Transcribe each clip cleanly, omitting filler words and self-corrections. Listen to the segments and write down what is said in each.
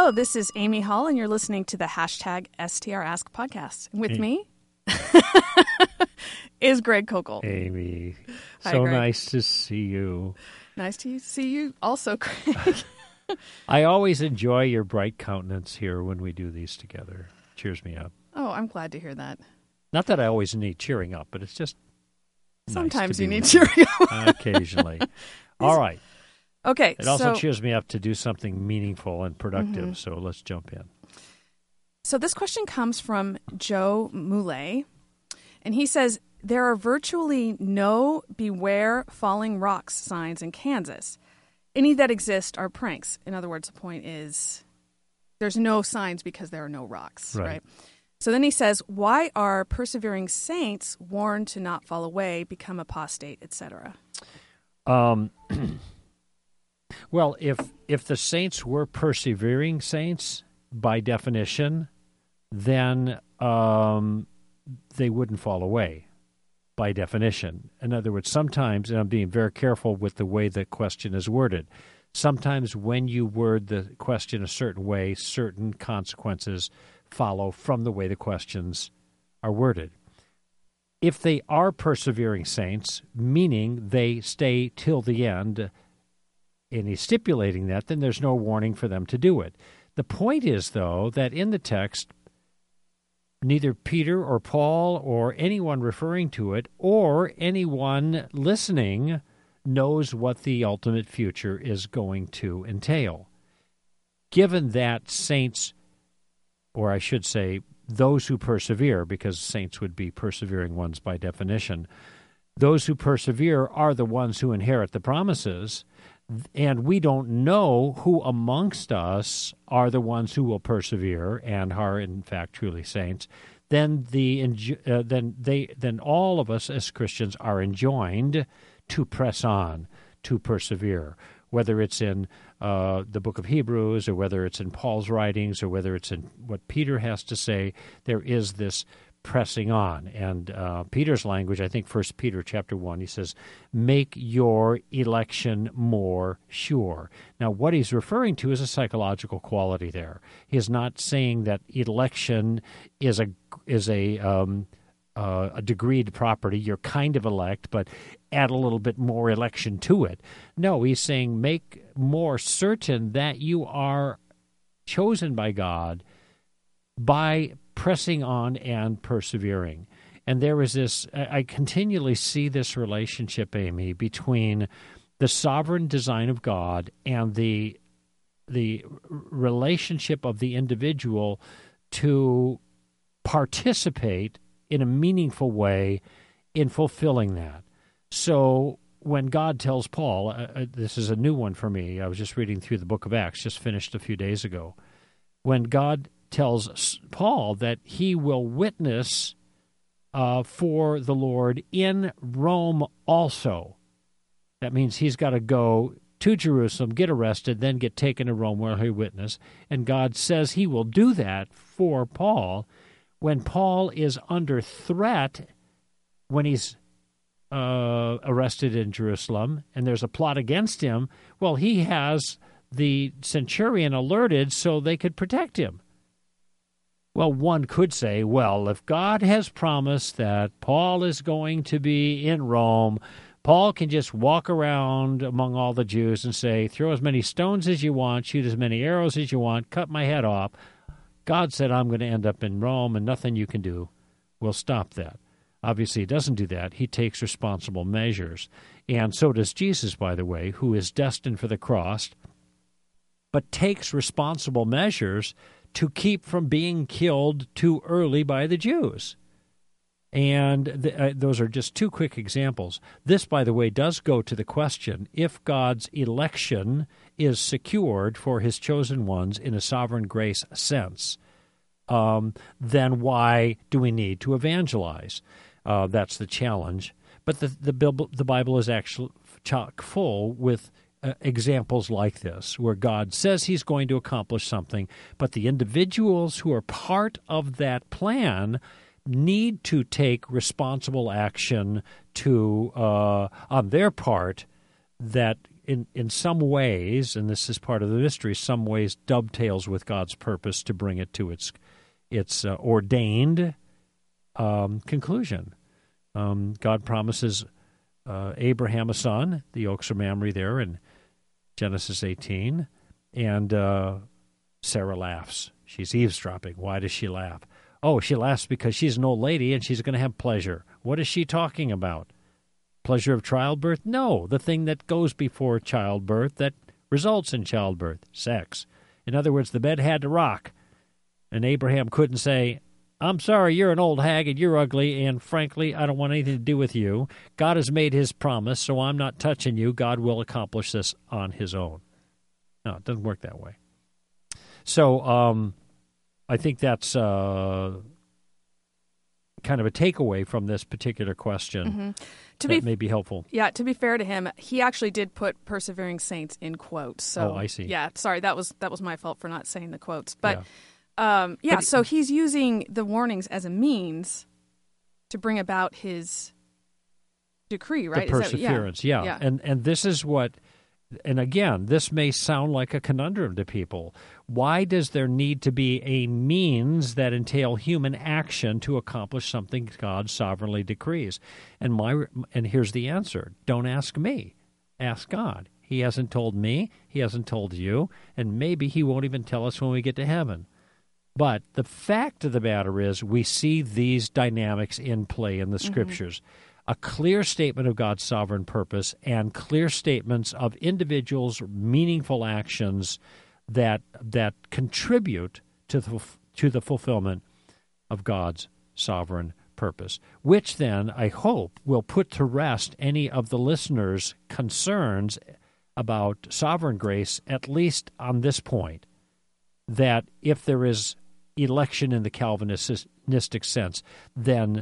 Hello, this is Amy Hall, and you're listening to the hashtag STR Ask podcast. With me is Greg Kokel. Amy, Hi, so Greg. nice to see you. Nice to see you also, Greg. I always enjoy your bright countenance here when we do these together. Cheers me up. Oh, I'm glad to hear that. Not that I always need cheering up, but it's just Sometimes nice to you be need with you. cheering up. Occasionally. All right. Okay, It also so cheers me up to do something meaningful and productive, so let's jump in. this question comes from Joe Moulet, and he says, there are virtually no beware falling rocks signs in Kansas. Any that exist are pranks. In other words, the point is there's no signs because there are no rocks, right? So then he says, why are persevering saints warned to not fall away, become apostate, etc.? Well, if the saints were persevering saints, by definition, then they wouldn't fall away, by definition. In other words, sometimes, and I'm being very careful with the way the question is worded, sometimes when you word the question a certain way, certain consequences follow from the way the questions are worded. If they are persevering saints, meaning they stay till the end, and he's stipulating that, then there's no warning for them to do it. The point is, though, that in the text, neither Peter or Paul or anyone referring to it or anyone listening knows what the ultimate future is going to entail. Given that saints, or I should say those who persevere, because saints would be persevering ones by definition, those who persevere are the ones who inherit the promises, and we don't know who amongst us are the ones who will persevere and are in fact truly saints. Then all of us as Christians are enjoined to press on, to persevere, whether it's in the book of Hebrews or whether it's in Paul's writings or whether it's in what Peter has to say. There is this pressing on. And Peter's language, I think 1 Peter chapter 1, he says, make your election more sure. Now, what he's referring to is a psychological quality there. He is not saying that election is a degreed property. You're kind of elect, but add a little bit more election to it. No, he's saying make more certain that you are chosen by God by pressing on and persevering. And there is this, I continually see this relationship, Amy, between the sovereign design of God and the relationship of the individual to participate in a meaningful way in fulfilling that. So when God tells Paul, this is a new one for me, I was just reading through the book of Acts, just finished a few days ago, when God tells Paul that he will witness for the Lord in Rome also. That means he's got to go to Jerusalem, get arrested, then get taken to Rome where he witness. And God says he will do that for Paul when Paul is under threat, when he's arrested in Jerusalem and there's a plot against him. Well, he has the centurion alerted so they could protect him. Well, one could say, well, if God has promised that Paul is going to be in Rome, Paul can just walk around among all the Jews and say, throw as many stones as you want, shoot as many arrows as you want, cut my head off. God said I'm going to end up in Rome, and nothing you can do will stop that. Obviously, he doesn't do that. He takes responsible measures. And so does Jesus, by the way, who is destined for the cross, but takes responsible measures to keep from being killed too early by the Jews. And those are just two quick examples. This, by the way, does go to the question, if God's election is secured for his chosen ones in a sovereign grace sense, then why do we need to evangelize? That's the challenge. But the Bible is actually chock full with examples like this, where God says he's going to accomplish something, but the individuals who are part of that plan need to take responsible action to, on their part, that in some ways, and this is part of the mystery, some ways dovetails with God's purpose to bring it to its ordained conclusion. God promises Abraham a son, the oaks of Mamre there in Genesis 18, and Sarah laughs. She's eavesdropping. Why does she laugh? Oh, she laughs because she's an old lady and she's going to have pleasure. What is she talking about? Pleasure of childbirth? No, the thing that goes before childbirth that results in childbirth, sex. In other words, the bed had to rock, and Abraham couldn't say, I'm sorry, you're an old hag and you're ugly, and frankly, I don't want anything to do with you. God has made his promise, so I'm not touching you. God will accomplish this on his own. No, it doesn't work that way. So I think that's kind of a takeaway from this particular question that may be helpful. Yeah, to be fair to him, he actually did put persevering saints in quotes. So, I see. Yeah, sorry, that was my fault for not saying the quotes. But so he's using the warnings as a means to bring about his decree, right? The perseverance, yeah. And this is what, and again, this may sound like a conundrum to people. Why does there need to be a means that entail human action to accomplish something God sovereignly decrees? And here's the answer. Don't ask me. Ask God. He hasn't told me. He hasn't told you. And maybe he won't even tell us when we get to heaven. But the fact of the matter is we see these dynamics in play in the Scriptures. A clear statement of God's sovereign purpose and clear statements of individuals' meaningful actions that contribute to the fulfillment of God's sovereign purpose, which then, I hope, will put to rest any of the listeners' concerns about sovereign grace, at least on this point, that if there is election in the Calvinistic sense, then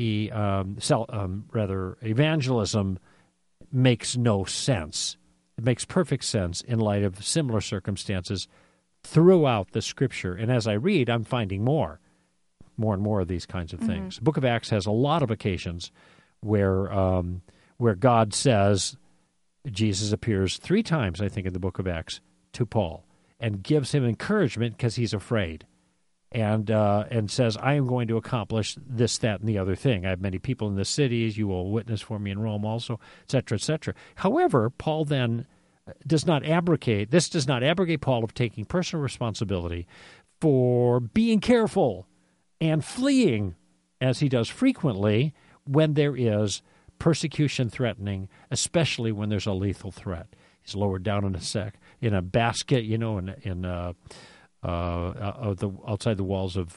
evangelism makes no sense. It makes perfect sense in light of similar circumstances throughout the Scripture. And as I read, I'm finding more and more of these kinds of things. The book of Acts has a lot of occasions where God says, Jesus appears 3 times, I think, in the book of Acts to Paul and gives him encouragement because he's afraid. And says, I am going to accomplish this, that, and the other thing. I have many people in the cities. You will witness for me in Rome also, et cetera, et cetera. However, Paul then does not abrogate Paul of taking personal responsibility for being careful and fleeing, as he does frequently, when there is persecution threatening, especially when there's a lethal threat. He's lowered down in a basket, outside the walls of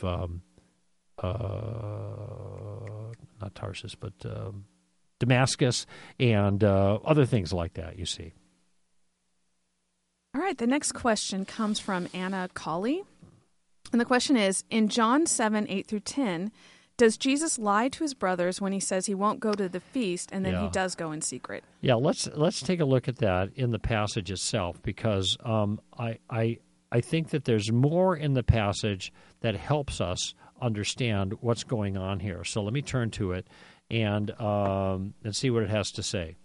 not Tarsus, but Damascus, and other things like that, you see. All right, the next question comes from Anna Colley. And the question is, in John 7:8-10, does Jesus lie to his brothers when he says he won't go to the feast and then he does go in secret? Yeah, let's take a look at that in the passage itself, because I think that there's more in the passage that helps us understand what's going on here. So let me turn to it and see what it has to say.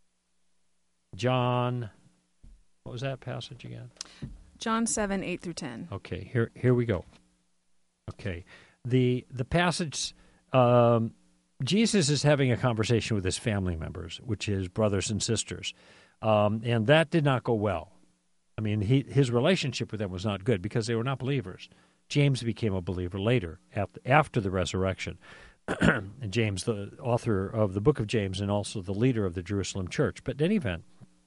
John, what was that passage again? John 7:8-10. Okay, here we go. Okay, the passage, Jesus is having a conversation with his family members, which is brothers and sisters, and that did not go well. I mean, his relationship with them was not good because they were not believers. James became a believer later, after the resurrection. And James, the author of the book of James and also the leader of the Jerusalem church. But in any event,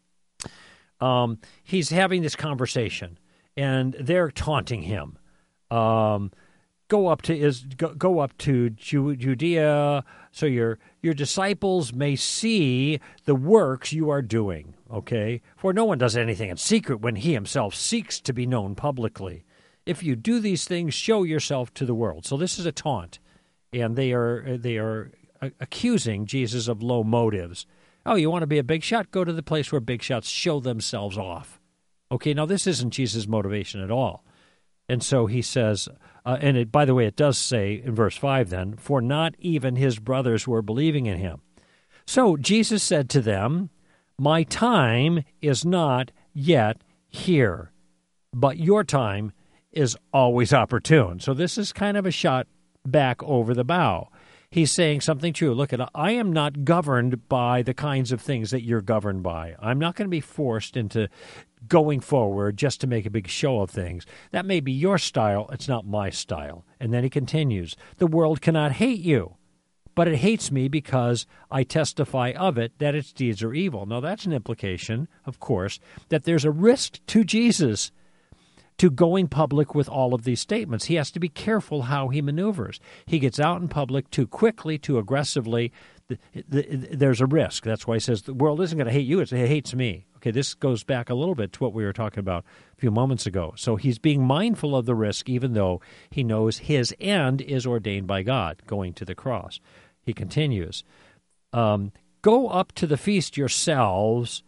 he's having this conversation, and they're taunting him. Go up to Judea, so your disciples may see the works you are doing. Okay, for no one does anything in secret when he himself seeks to be known publicly. If you do these things, show yourself to the world. So this is a taunt, and they are accusing Jesus of low motives. Oh, you want to be a big shot? Go to the place where big shots show themselves off. Okay, now this isn't Jesus' motivation at all. And so he says, by the way, it does say in verse 5 then, for not even his brothers were believing in him. So Jesus said to them, My time is not yet here, but your time is always opportune. So this is kind of a shot back over the bow. He's saying something true. Look, I am not governed by the kinds of things that you're governed by. I'm not going to be forced into going forward just to make a big show of things. That may be your style. It's not my style. And then he continues, the world cannot hate you, but it hates me because I testify of it that its deeds are evil. Now, that's an implication, of course, that there's a risk to Jesus to going public with all of these statements. He has to be careful how he maneuvers. He gets out in public too quickly, too aggressively. There's a risk. That's why he says the world isn't going to hate you, it hates me. Okay, this goes back a little bit to what we were talking about a few moments ago. So he's being mindful of the risk, even though he knows his end is ordained by God, going to the cross. He continues, go up to the feast yourselves.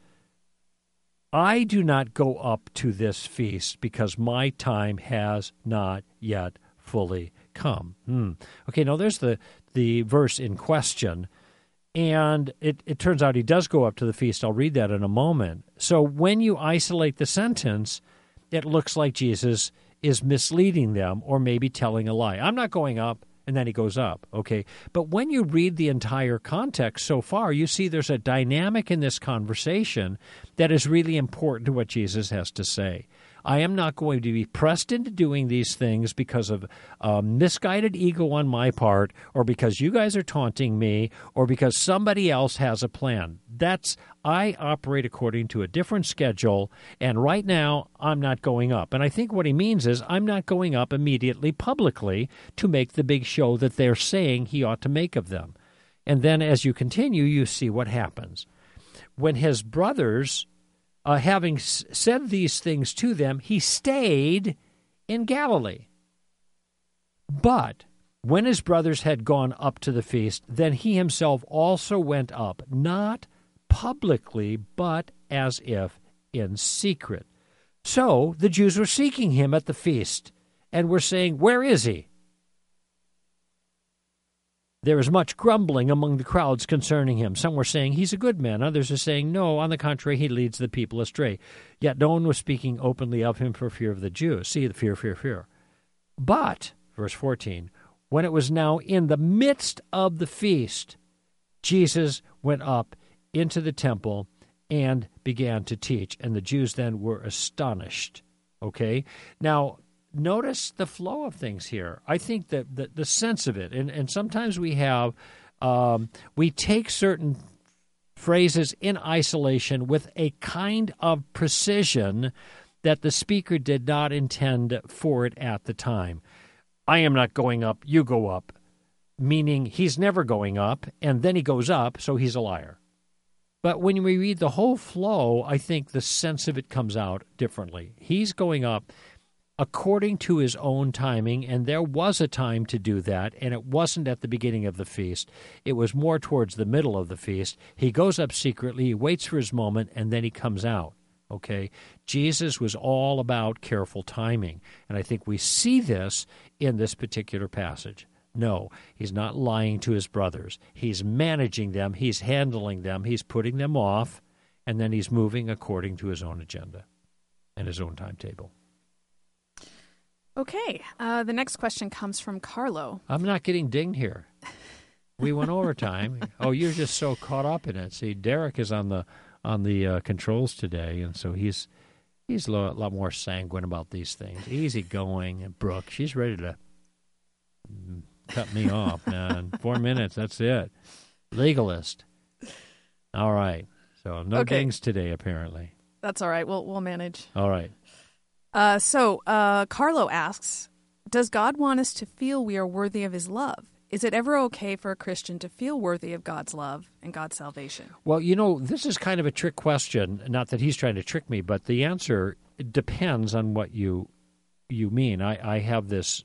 I do not go up to this feast because my time has not yet fully come. Okay, now there's the verse in question, and it turns out he does go up to the feast. I'll read that in a moment. So when you isolate the sentence, it looks like Jesus is misleading them or maybe telling a lie. I'm not going up. And then he goes up, okay? But when you read the entire context so far, you see there's a dynamic in this conversation that is really important to what Jesus has to say. I am not going to be pressed into doing these things because of misguided ego on my part, or because you guys are taunting me, or because somebody else has a plan. I operate according to a different schedule, and right now I'm not going up. And I think what he means is I'm not going up immediately publicly to make the big show that they're saying he ought to make of them. And then as you continue, you see what happens. When his brothers, having said these things to them, he stayed in Galilee. But when his brothers had gone up to the feast, then he himself also went up, not publicly, but as if in secret. So the Jews were seeking him at the feast and were saying, where is he? There is much grumbling among the crowds concerning him. Some were saying, he's a good man. Others are saying, no, on the contrary, he leads the people astray. Yet no one was speaking openly of him for fear of the Jews. See, the fear. But, verse 14, when it was now in the midst of the feast, Jesus went up into the temple and began to teach. And the Jews then were astonished. Okay? Now, notice the flow of things here. I think that the sense of it, and sometimes we take certain phrases in isolation with a kind of precision that the speaker did not intend for it at the time. I am not going up, you go up, meaning he's never going up, and then he goes up, so he's a liar. But when we read the whole flow, I think the sense of it comes out differently. He's going up according to his own timing, and there was a time to do that, and it wasn't at the beginning of the feast. It was more towards the middle of the feast. He goes up secretly, he waits for his moment, and then he comes out. Okay? Jesus was all about careful timing, and I think we see this in this particular passage. No, he's not lying to his brothers. He's managing them, he's handling them, he's putting them off, and then he's moving according to his own agenda and his own timetable. Okay, the next question comes from Carlo. I'm not getting dinged here. We went overtime. Oh, you're just so caught up in it. See, Derek is on the controls today, and so he's a lot more sanguine about these things. Easygoing, and Brooke, she's ready to cut me off, man. 4 minutes, that's it. Legalist. All right. So no dings today, apparently. That's all right. We'll manage. All right. Carlo asks, does God want us to feel we are worthy of his love? Is it ever okay for a Christian to feel worthy of God's love and God's salvation? Well, this is kind of a trick question. Not that he's trying to trick me, but the answer depends on what you mean. I have this,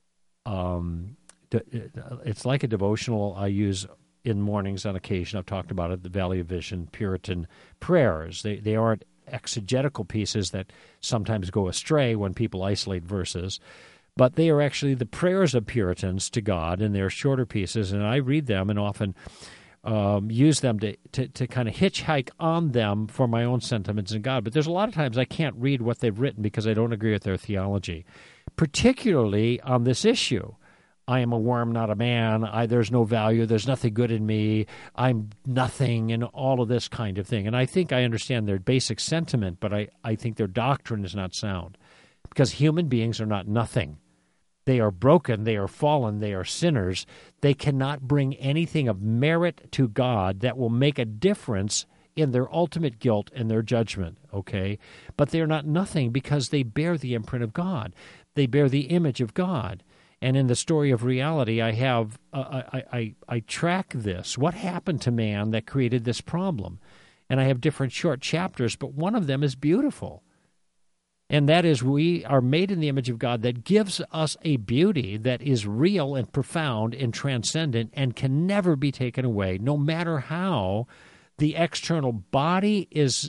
it's like a devotional I use in mornings on occasion. I've talked about it, the Valley of Vision Puritan prayers. They aren't exegetical pieces that sometimes go astray when people isolate verses, but they are actually the prayers of Puritans to God, and they're shorter pieces, and I read them, and often use them to kind of hitchhike on them for my own sentiments in God. But there's a lot of times I can't read what they've written because I don't agree with their theology, particularly on this issue. I am a worm, not a man. There's no value. There's nothing good in me. I'm nothing, and all of this kind of thing. And I think I understand their basic sentiment, but I think their doctrine is not sound, because human beings are not nothing. They are broken. They are fallen. They are sinners. They cannot bring anything of merit to God that will make a difference in their ultimate guilt and their judgment, okay? But they are not nothing because they bear the imprint of God. They bear the image of God. And in the story of reality, I have I track this. What happened to man that created this problem? And I have different short chapters, but one of them is beautiful. And that is, we are made in the image of God that gives us a beauty that is real and profound and transcendent and can never be taken away, no matter how the external body is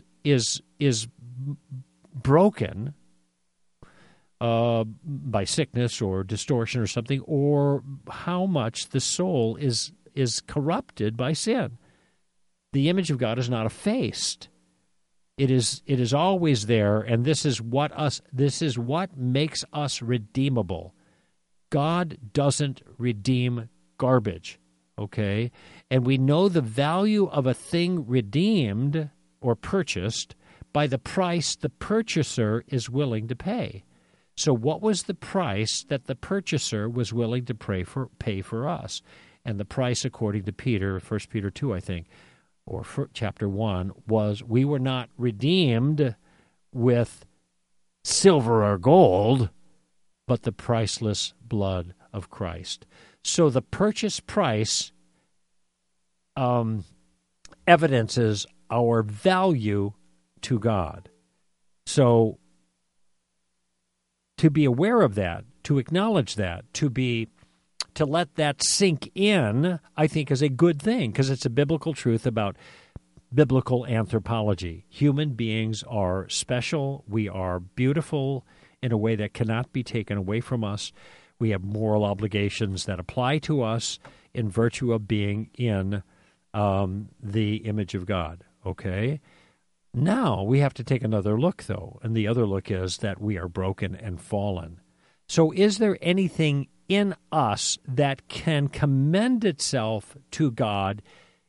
broken by sickness or distortion or something, or how much the soul is corrupted by sin. The image of God is not effaced. It is always there, and this is what makes us redeemable. God doesn't redeem garbage, okay? And we know the value of a thing redeemed or purchased by the price the purchaser is willing to pay. So what was the price that the purchaser was willing to pay for us? And the price, according to Peter, 1 Peter 2, I think, or chapter 1, was we were not redeemed with silver or gold, but the priceless blood of Christ. So the purchase price evidences our value to God. So to be aware of that, to acknowledge that, to let that sink in, I think is a good thing, because it's a biblical truth about biblical anthropology. Human beings are special. We are beautiful in a way that cannot be taken away from us. We have moral obligations that apply to us in virtue of being in the image of God, okay? Now we have to take another look, though, and the other look is that we are broken and fallen. So is there anything in us that can commend itself to God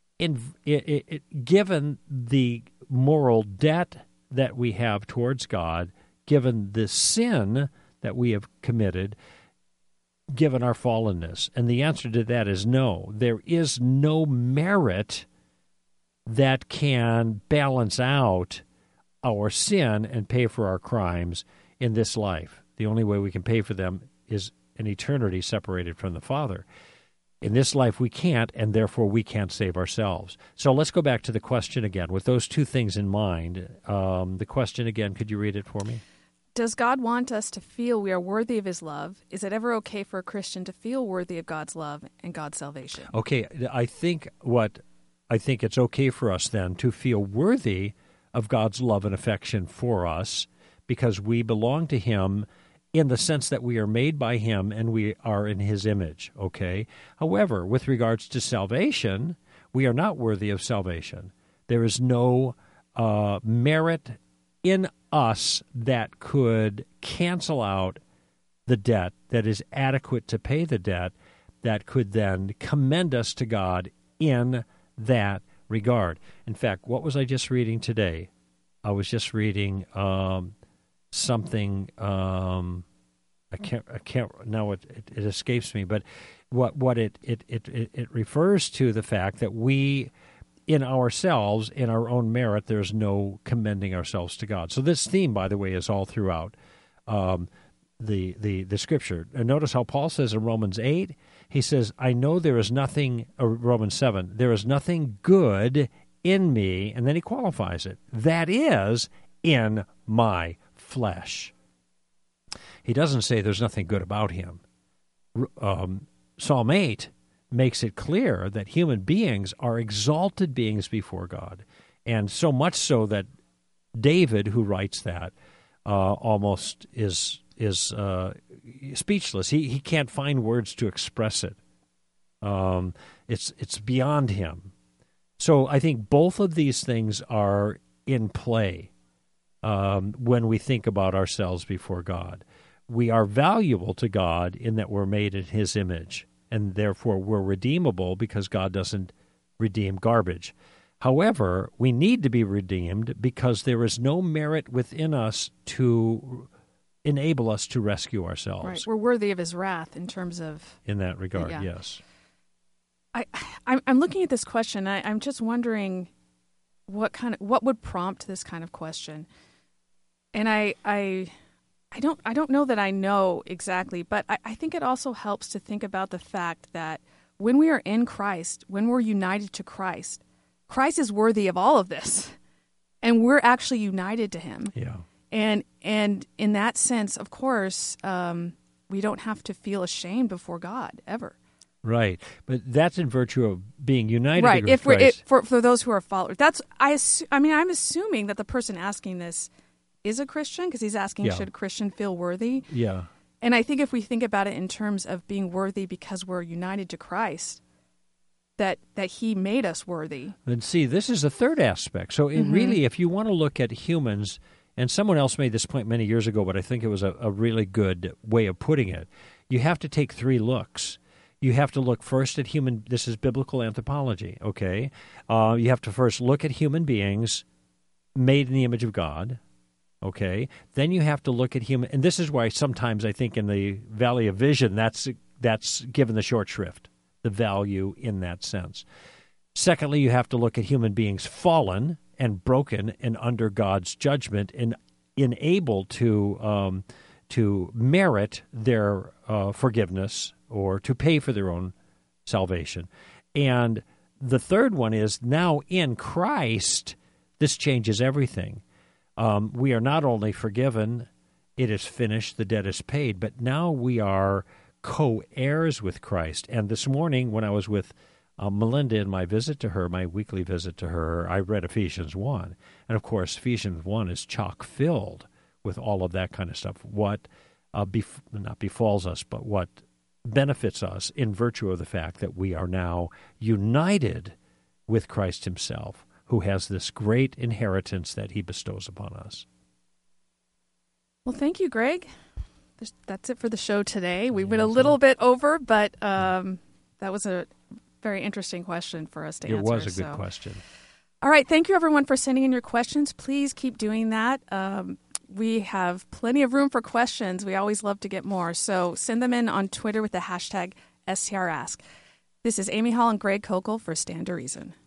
given the moral debt that we have towards God, given the sin that we have committed, given our fallenness? And the answer to that is no. There is no merit that can balance out our sin and pay for our crimes in this life. The only way we can pay for them is an eternity separated from the Father. In this life we can't, and therefore we can't save ourselves. So let's go back to the question again. With those two things in mind, the question again, could you read it for me? Does God want us to feel we are worthy of His love? Is it ever okay for a Christian to feel worthy of God's love and God's salvation? Okay, I think it's okay for us then to feel worthy of God's love and affection for us, because we belong to Him in the sense that we are made by Him and we are in His image, okay? However, with regards to salvation, we are not worthy of salvation. There is no merit in us that could cancel out the debt that is adequate to pay the debt that could then commend us to God in that regard. In fact, what was I just reading today? I was just reading something. I can't now. It escapes me. But what it refers to the fact that we, in ourselves, in our own merit, there's no commending ourselves to God. So this theme, by the way, is all throughout the Scripture. And notice how Paul says in Romans 8, he says, I know there is nothing, or Romans 7, there is nothing good in me, and then he qualifies it, that is in my flesh. He doesn't say there's nothing good about him. Psalm 8 makes it clear that human beings are exalted beings before God, and so much so that David, who writes that, almost is speechless. He can't find words to express it. It's beyond him. So I think both of these things are in play when we think about ourselves before God. We are valuable to God in that we're made in His image, and therefore we're redeemable because God doesn't redeem garbage. However, we need to be redeemed because there is no merit within us to enable us to rescue ourselves. Right. We're worthy of His wrath in terms of... In that regard, yeah. Yes. I'm looking at this question. I'm just wondering what would prompt this kind of question. And I don't know that I know exactly, but I think it also helps to think about the fact that when we are in Christ, when we're united to Christ, Christ is worthy of all of this, and we're actually united to Him. Yeah. And in that sense, of course, we don't have to feel ashamed before God ever. Right, but that's in virtue of being united right. with Christ. For those who are followers, I'm assuming that the person asking this is a Christian because he's asking, should a Christian feel worthy? Yeah. And I think if we think about it in terms of being worthy because we're united to Christ, that He made us worthy. And see, this is the third aspect. So really, if you want to look at humans, and someone else made this point many years ago, but I think it was a really good way of putting it, you have to take three looks. You have to look first at this is biblical anthropology, okay? You have to first look at human beings made in the image of God, okay? Then you have to look at human, and this is why sometimes I think in the Valley of Vision, that's given the short shrift, the value in that sense. Secondly, you have to look at human beings fallen and broken and under God's judgment and unable to merit their forgiveness or to pay for their own salvation. And the third one is now in Christ, this changes everything. We are not only forgiven, it is finished, the debt is paid, but now we are co-heirs with Christ. And this morning when I was with Melinda in my visit to her, my weekly visit to her, I read Ephesians 1. And of course, Ephesians 1 is chock-filled with all of that kind of stuff. What not befalls us, but what benefits us in virtue of the fact that we are now united with Christ Himself, who has this great inheritance that He bestows upon us. Well, thank you, Greg. That's it for the show today. We went a little bit over, but that was a very interesting question for us to answer. It was a good question. All right. Thank you, everyone, for sending in your questions. Please keep doing that. We have plenty of room for questions. We always love to get more. So send them in on Twitter with the hashtag STRask. This is Amy Hall and Greg Kokel for Stand to Reason.